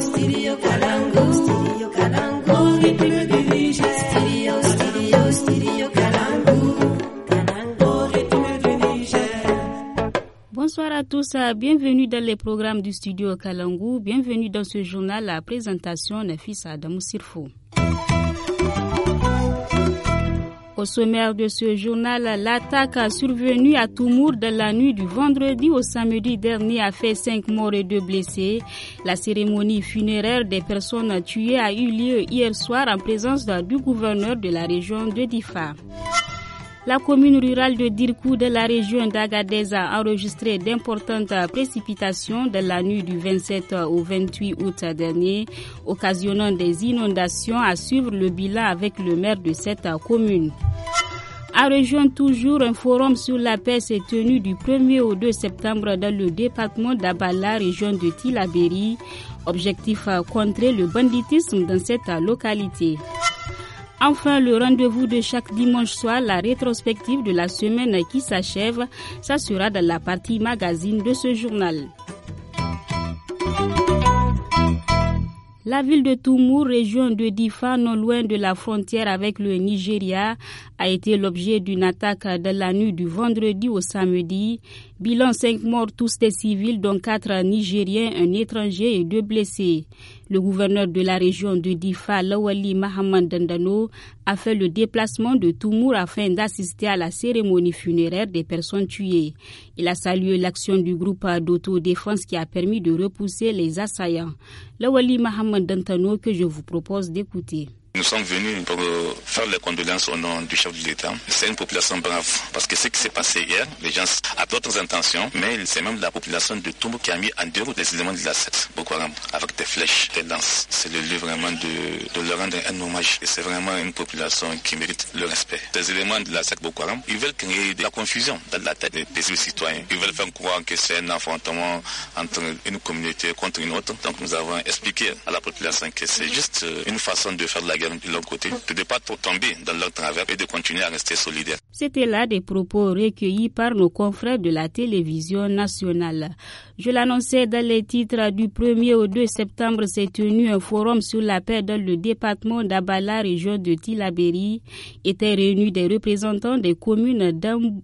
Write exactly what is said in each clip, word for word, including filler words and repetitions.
Studio Kalangu, Studio Kalangu, rythme du Niger. Studio, studio, studio Kalangu, Kalangu, rythme du Niger. Bonsoir à tous, bienvenue dans les programmes du Studio Kalangu, bienvenue dans ce journal, la présentation Nafisa Adamou Sirfo. Au sommaire de ce journal, l'attaque survenue à Toumour dans la nuit du vendredi au samedi dernier a fait cinq morts et deux blessés. La cérémonie funéraire des personnes tuées a eu lieu hier soir en présence du gouverneur de la région de Difa. La commune rurale de Dirkou de la région d'Agadez a enregistré d'importantes précipitations dans la nuit du vingt-sept au vingt-huit août dernier, occasionnant des inondations. À suivre le bilan avec le maire de cette commune. En région toujours, un forum sur la paix s'est tenu du premier au deux septembre dans le département d'Abala, région de Tillabéri. Objectif contrer le banditisme dans cette localité. Enfin, le rendez-vous de chaque dimanche soir, la rétrospective de la semaine qui s'achève, ça sera dans la partie magazine de ce journal. La ville de Toumour, région de Difa, non loin de la frontière avec le Nigeria, a été l'objet d'une attaque de la nuit du vendredi au samedi. Bilan cinq morts, tous des civils, dont quatre Nigériens, un étranger et deux blessés. Le gouverneur de la région de Difa, Lawali Mahamad Dandano, a fait le déplacement de Toumour afin d'assister à la cérémonie funéraire des personnes tuées. Il a salué l'action du groupe d'autodéfense qui a permis de repousser les assaillants. Lawali Mahamad Dandano que je vous propose d'écouter. Nous sommes venus pour faire les condoléances au nom du chef de l'État. C'est une population brave parce que ce qui s'est passé hier, les gens ont d'autres intentions, mais c'est même la population de Toumour qui a mis en déroute les éléments de la secte Boko Haram avec des flèches, des lances. C'est le lieu vraiment de, de leur rendre un hommage et c'est vraiment une population qui mérite le respect. Les éléments de la secte Boko Haram, ils veulent créer de la confusion dans la tête des paisibles citoyens. Ils veulent faire croire que c'est un affrontement entre une communauté contre une autre. Donc nous avons expliqué à la population que c'est juste une façon de faire de la guerre de leur côté, de ne pas trop tomber dans leur travers et de continuer à rester solidaires. C'était là des propos recueillis par nos confrères de la télévision nationale. Je l'annonçais dans les titres, du premier au deux septembre s'est tenu un forum sur la paix dans le département d'Abala, région de Tillabéri. Étaient réunis des représentants des communes d'Am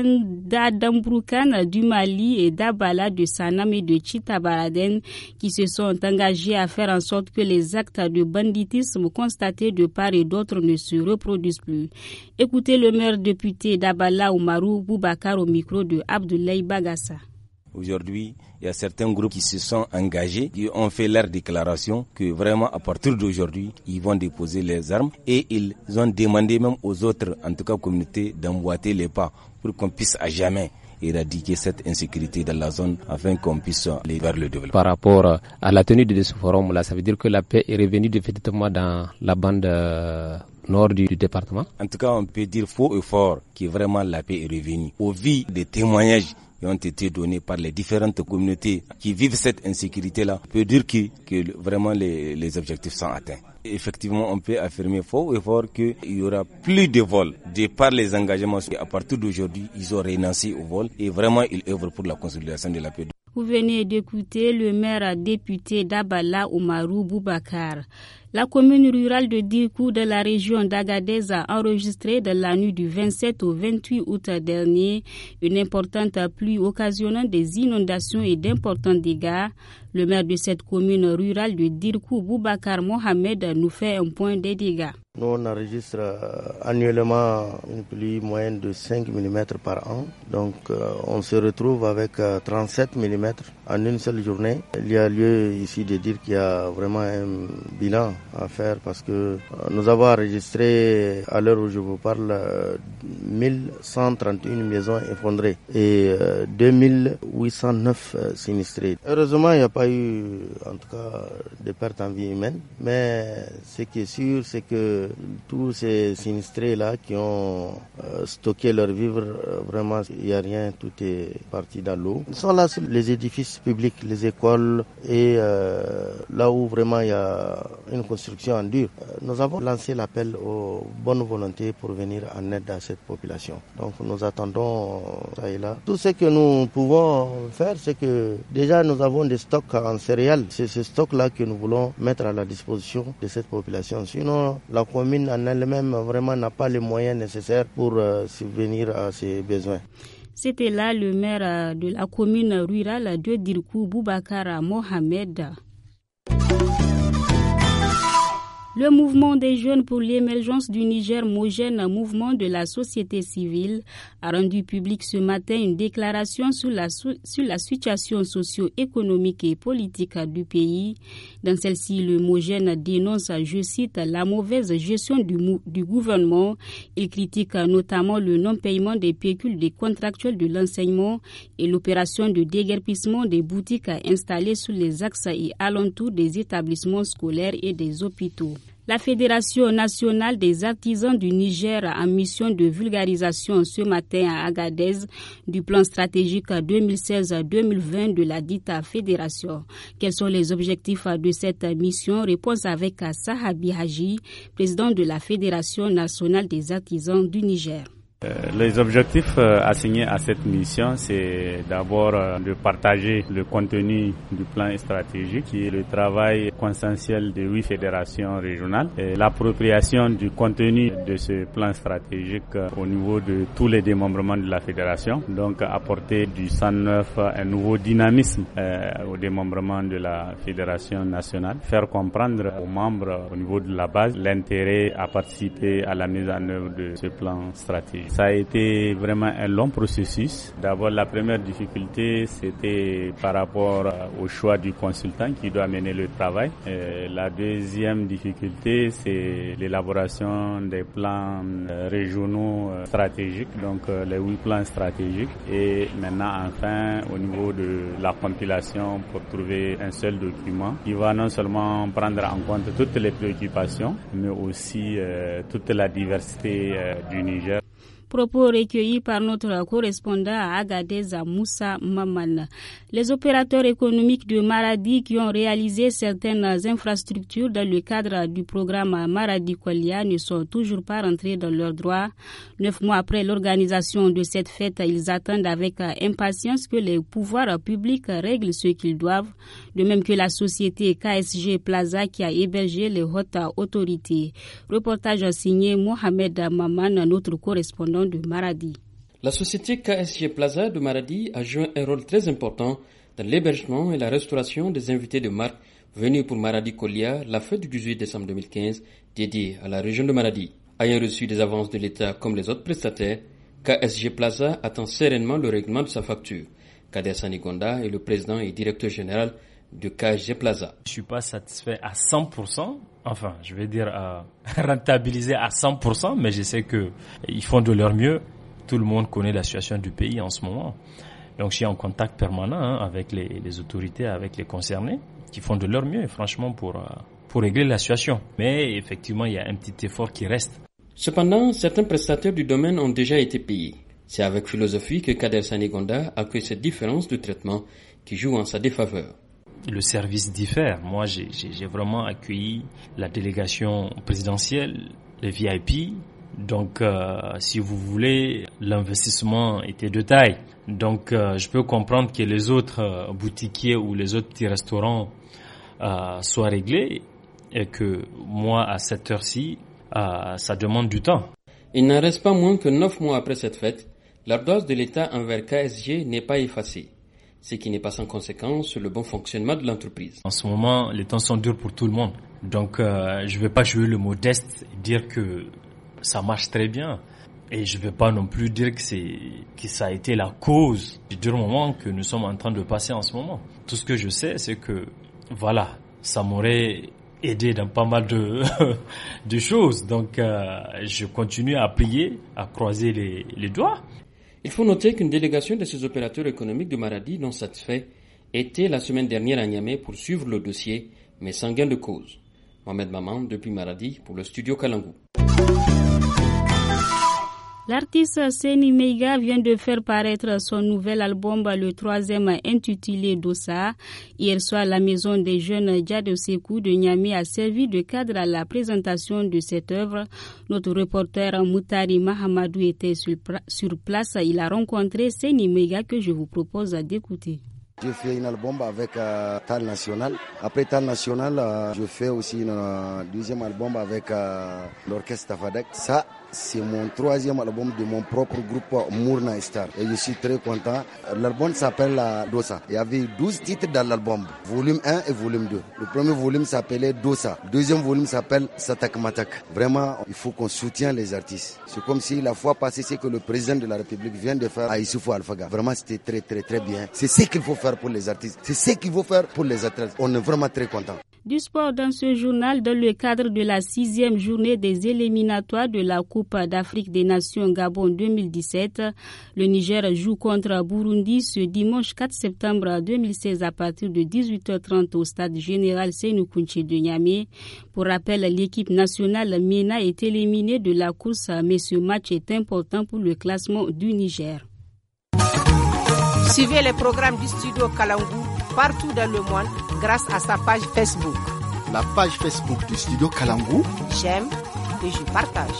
d'Adambroukan du Mali et d'Abala de Sanam et de Chitabaraden qui se sont engagés à faire en sorte que les actes de banditisme constatés de part et d'autre ne se reproduisent plus. Écoutez le maire député d'Abala, Oumarou Boubacar, au micro de Abdoulaye Bagassa. Aujourd'hui, il y a certains groupes qui se sont engagés, qui ont fait leur déclaration que vraiment à partir d'aujourd'hui, ils vont déposer les armes et ils ont demandé même aux autres, en tout cas communautés, d'emboîter les pas pour qu'on puisse à jamais éradiquer cette insécurité dans la zone afin qu'on puisse aller vers le développement. Par rapport à la tenue de ce forum-là, ça veut dire que la paix est revenue définitivement dans la bande euh, nord du, du département? En tout cas, on peut dire faux et fort que vraiment la paix est revenue. Au vu des témoignages qui ont été donnés par les différentes communautés qui vivent cette insécurité-là, on peut dire que, que vraiment les, les objectifs sont atteints. Effectivement, on peut affirmer fort et fort qu'il y aura plus de vols. De par les engagements, à partir d'aujourd'hui, ils ont renoncé au vol et vraiment ils œuvrent pour la consolidation de la paix. Vous venez d'écouter le maire député d'Abala, Oumarou Boubacar. La commune rurale de Dirkou de la région d'Agadez a enregistré dans la nuit du vingt-sept au vingt-huit août dernier une importante pluie occasionnant des inondations et d'importants dégâts. Le maire de cette commune rurale de Dirkou, Boubacar Mohamed, nous fait un point des dégâts. Nous, on enregistre annuellement une pluie moyenne de cinq millimètres par an. Donc, euh, on se retrouve avec euh, trente-sept millimètres en une seule journée. Il y a lieu ici de dire qu'il y a vraiment un bilan à faire parce que euh, nous avons enregistré, à l'heure où je vous parle, euh, mille cent trente et une maisons effondrées et euh, deux mille huit cent neuf euh, sinistrés. Heureusement, il n'y a pas eu, en tout cas, de pertes en vie humaine. Mais ce qui est sûr, c'est que que tous ces sinistrés-là qui ont euh, stocké leurs vivres, euh, vraiment, il n'y a rien, tout est parti dans l'eau. Ils sont là sur les édifices publics, les écoles et euh, là où vraiment il y a une construction en dur. Euh, nous avons lancé l'appel aux bonnes volontés pour venir en aide à cette population. Donc nous attendons ça et là. Tout ce que nous pouvons faire, c'est que déjà nous avons des stocks en céréales. C'est ce stock-là que nous voulons mettre à la disposition de cette population. Sinon, la commune en elle-même vraiment n'a pas les moyens nécessaires pour euh, subvenir à ses besoins. C'était là le maire de la commune rurale de Dirkou, Boubacar Mohamed. Le mouvement des jeunes pour l'émergence du Niger Mogène, mouvement de la société civile, a rendu public ce matin une déclaration sur la, sur la situation socio-économique et politique du pays. Dans celle-ci, le Mogène dénonce, je cite, la mauvaise gestion du, du gouvernement. Il critique notamment le non-paiement des pécules des contractuels de l'enseignement et l'opération de déguerpissement des boutiques installées sur les axes et alentours des établissements scolaires et des hôpitaux. La Fédération nationale des artisans du Niger a en mission de vulgarisation ce matin à Agadez du plan stratégique deux mille seize à deux mille vingt de la dite fédération. Quels sont les objectifs de cette mission? Réponse avec Sahabi Haji, président de la Fédération nationale des artisans du Niger. Euh, les objectifs euh, assignés à cette mission, c'est d'abord euh, de partager le contenu du plan stratégique, qui est le travail consensuel de huit fédérations régionales, et l'appropriation du contenu de ce plan stratégique euh, au niveau de tous les démembrements de la fédération, donc apporter du sang neuf, un nouveau dynamisme euh, au démembrement de la fédération nationale, faire comprendre aux membres au niveau de la base l'intérêt à participer à la mise en œuvre de ce plan stratégique. Ça a été vraiment un long processus. D'abord, la première difficulté, c'était par rapport au choix du consultant qui doit mener le travail. Et la deuxième difficulté, c'est l'élaboration des plans régionaux stratégiques, donc les huit plans stratégiques. Et maintenant, enfin, au niveau de la compilation pour trouver un seul document qui va non seulement prendre en compte toutes les préoccupations, mais aussi euh, toute la diversité euh, du Niger. Propos recueillis par notre correspondant à Agadez, à Moussa Maman. Les opérateurs économiques de Maradi qui ont réalisé certaines infrastructures dans le cadre du programme Maradi Kolia ne sont toujours pas rentrés dans leurs droits. Neuf mois après l'organisation de cette fête, ils attendent avec impatience que les pouvoirs publics règlent ce qu'ils doivent, de même que la société K S G Plaza qui a hébergé les hautes autorités. Reportage signé Mohamed Maman, notre correspondant de Maradi. La société K S G Plaza de Maradi a joué un rôle très important dans l'hébergement et la restauration des invités de marque venus pour Maradi Kolia, la fête du dix-huit décembre deux mille quinze, dédiée à la région de Maradi. Ayant reçu des avances de l'État comme les autres prestataires, K S G Plaza attend sereinement le règlement de sa facture. Kader Sanigonda est le président et directeur général de K S G Plaza. Je suis pas satisfait à cent pour cent, enfin, je vais dire à rentabiliser à cent pour cent, mais je sais que ils font de leur mieux. Tout le monde connaît la situation du pays en ce moment. Donc, je suis en contact permanent hein, avec les, les autorités, avec les concernés, qui font de leur mieux, franchement, pour, pour régler la situation. Mais effectivement, il y a un petit effort qui reste. Cependant, certains prestataires du domaine ont déjà été payés. C'est avec philosophie que Kader Sanigonda accueille cette différence de traitement qui joue en sa défaveur. Le service diffère. Moi, j'ai, j'ai, j'ai vraiment accueilli la délégation présidentielle, les V I P. Donc, euh, si vous voulez, l'investissement était de taille. Donc, euh, je peux comprendre que les autres euh, boutiquiers ou les autres petits restaurants euh, soient réglés et que moi, à cette heure-ci, euh, ça demande du temps. Il n'en reste pas moins que neuf mois après cette fête, l'ardoise de l'État envers K S G n'est pas effacée, ce qui n'est pas sans conséquence sur le bon fonctionnement de l'entreprise. En ce moment, les temps sont durs pour tout le monde. Donc, euh, je ne vais pas jouer le modeste et dire que ça marche très bien. Et je ne vais pas non plus dire que, c'est, que ça a été la cause du dur moment que nous sommes en train de passer en ce moment. Tout ce que je sais, c'est que, voilà, ça m'aurait aidé dans pas mal de, de choses. Donc, euh, je continue à prier, à croiser les, les doigts. Il faut noter qu'une délégation de ces opérateurs économiques de Maradi non satisfaits était la semaine dernière à Niamey pour suivre le dossier, mais sans gain de cause. Mohamed Maman depuis Maradi pour le studio Kalangou. L'artiste Seni Meiga vient de faire paraître son nouvel album, le troisième intitulé Dossa. Hier soir, la maison des jeunes Djado Sekou de Niamey a servi de cadre à la présentation de cette œuvre. Notre reporter Moutari Mahamadou était sur place. Il a rencontré Seni Meiga que je vous propose d'écouter. Je fais un album avec euh, Tal National. Après Tal National, euh, je fais aussi un euh, deuxième album avec euh, l'orchestre Tafadek. Ça, c'est mon troisième album de mon propre groupe Mourna Star. Et je suis très content. L'album s'appelle euh, Dossa. Il y avait douze titres dans l'album, volume un et volume deux. Le premier volume s'appelait Dossa. Le deuxième volume s'appelle Satak Matak. Vraiment, il faut qu'on soutienne les artistes. C'est comme si la fois passée, c'est que le président de la République vient de faire à Issoufou Alphaga. Vraiment, c'était très, très, très bien. C'est ce qu'il faut faire pour les artistes. C'est ce qu'il faut faire pour les athlètes. On est vraiment très contents. Du sport dans ce journal, dans le cadre de la sixième journée des éliminatoires de la Coupe d'Afrique des Nations Gabon deux mille dix-sept. Le Niger joue contre Burundi ce dimanche quatre septembre deux mille seize à partir de dix-huit heures trente au stade général Sénou Kounché de Niamey. Pour rappel, l'équipe nationale MENA est éliminée de la course, mais ce match est important pour le classement du Niger. Suivez les programmes du studio Kalangou partout dans le monde grâce à sa page Facebook. La page Facebook du studio Kalangou. J'aime et je partage.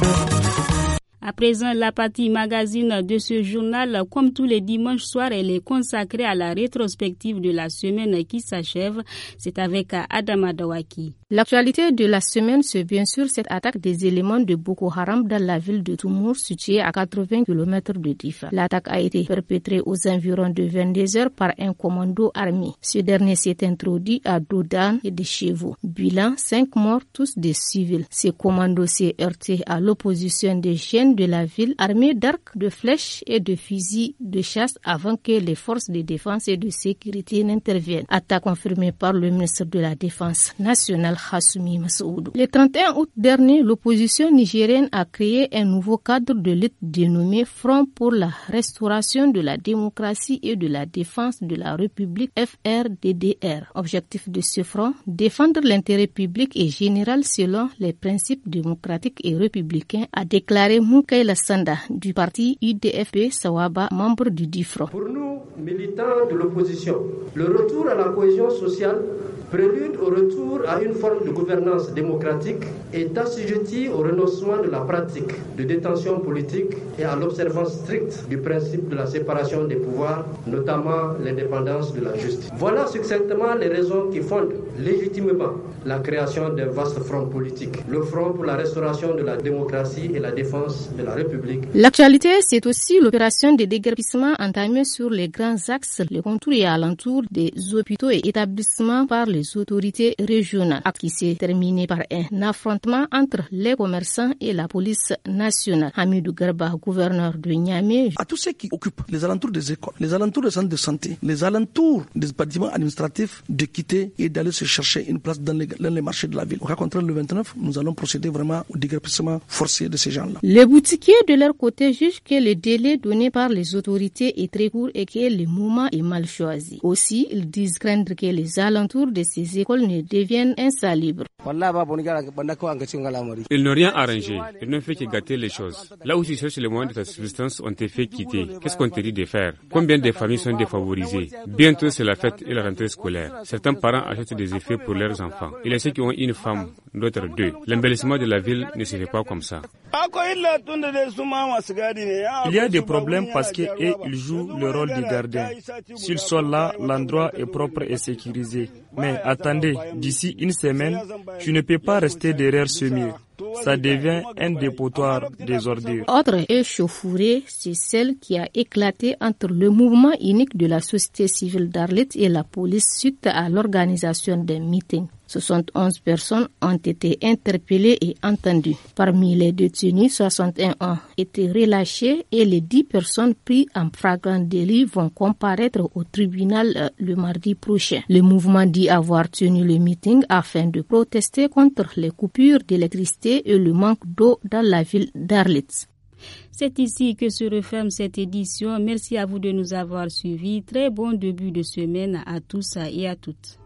À présent, la partie magazine de ce journal, comme tous les dimanches soirs, elle est consacrée à la rétrospective de la semaine qui s'achève. C'est avec Adama Dawaki. L'actualité de la semaine, c'est bien sûr cette attaque des éléments de Boko Haram dans la ville de Toumour, située à quatre-vingts kilomètres de Difa. L'attaque a été perpétrée aux environs de vingt-deux heures par un commando armé. Ce dernier s'est introduit à Doudan et de Chevaux. Bilan, cinq morts, tous des civils. Ce commando s'est heurté à l'opposition des jeunes de la ville armés d'arcs, de flèches et de fusils de chasse avant que les forces de défense et de sécurité n'interviennent. Attaque confirmée par le ministre de la Défense nationale Hassoumi Massoudou. Le trente et un août dernier, l'opposition nigérienne a créé un nouveau cadre de lutte dénommé Front pour la restauration de la démocratie et de la défense de la République F R D D R. Objectif de ce front, défendre l'intérêt public et général selon les principes démocratiques et républicains, a déclaré Moukaila Sanda du parti U D F P Sawaba, membre du dit front. Pour nous, militants de l'opposition, le retour à la cohésion sociale, prélude au retour à une forme de gouvernance démocratique, est assujetti au renoncement de la pratique de détention politique et à l'observance stricte du principe de la séparation des pouvoirs, notamment l'indépendance de la justice. Voilà succinctement les raisons qui fondent légitimement la création d'un vaste front politique, le Front pour la restauration de la démocratie et la défense de la République. L'actualité, c'est aussi l'opération de déguerpissement entamée sur les grands axes, les contours et alentours des hôpitaux et établissements par les autorités régionales, qui s'est terminé par un affrontement entre les commerçants et la police nationale. Hamidou Garba, gouverneur de Niamey. À tous ceux qui occupent les alentours des écoles, les alentours des centres de santé, les alentours des bâtiments administratifs, de quitter et d'aller se chercher une place dans les, dans les marchés de la ville. Au cas contraire, le vingt-neuf, nous allons procéder vraiment au déguerpissement forcé de ces gens-là. Les boutiquiers, de leur côté, jugent que le délai donné par les autorités est très court et que le moment est mal choisi. Aussi, ils disent craindre que les alentours de ces écoles ne deviennent insalubres. Ils n'ont rien arrangé, ils n'ont fait que gâter les choses. Là où tu cherches les moyens de ta subsistance, on te fait quitter. Qu'est-ce qu'on te dit de faire? Combien de familles sont défavorisées? Bientôt c'est la fête et la rentrée scolaire. Certains parents achètent des effets pour leurs enfants. Il y a ceux qui ont une femme, d'autres deux. L'embellissement de la ville ne se fait pas comme ça. Il y a des problèmes parce qu'ils jouent le rôle de gardien. S'ils sont là, l'endroit est propre et sécurisé. Mais attendez, d'ici une semaine, tu ne peux pas rester derrière ce mur. Ça devient un dépotoir des ordures. Autre échauffourée, c'est celle qui a éclaté entre le mouvement unique de la société civile d'Arlit et la police suite à l'organisation d'un meeting. soixante et onze personnes ont été interpellées et entendues. Parmi les détenus, soixante et un ont été relâchés et les dix personnes prises en flagrant délit vont comparaître au tribunal le mardi prochain. Le mouvement dit avoir tenu le meeting afin de protester contre les coupures d'électricité et le manque d'eau dans la ville d'Arlit. C'est ici que se referme cette édition. Merci à vous de nous avoir suivis. Très bon début de semaine à tous et à toutes.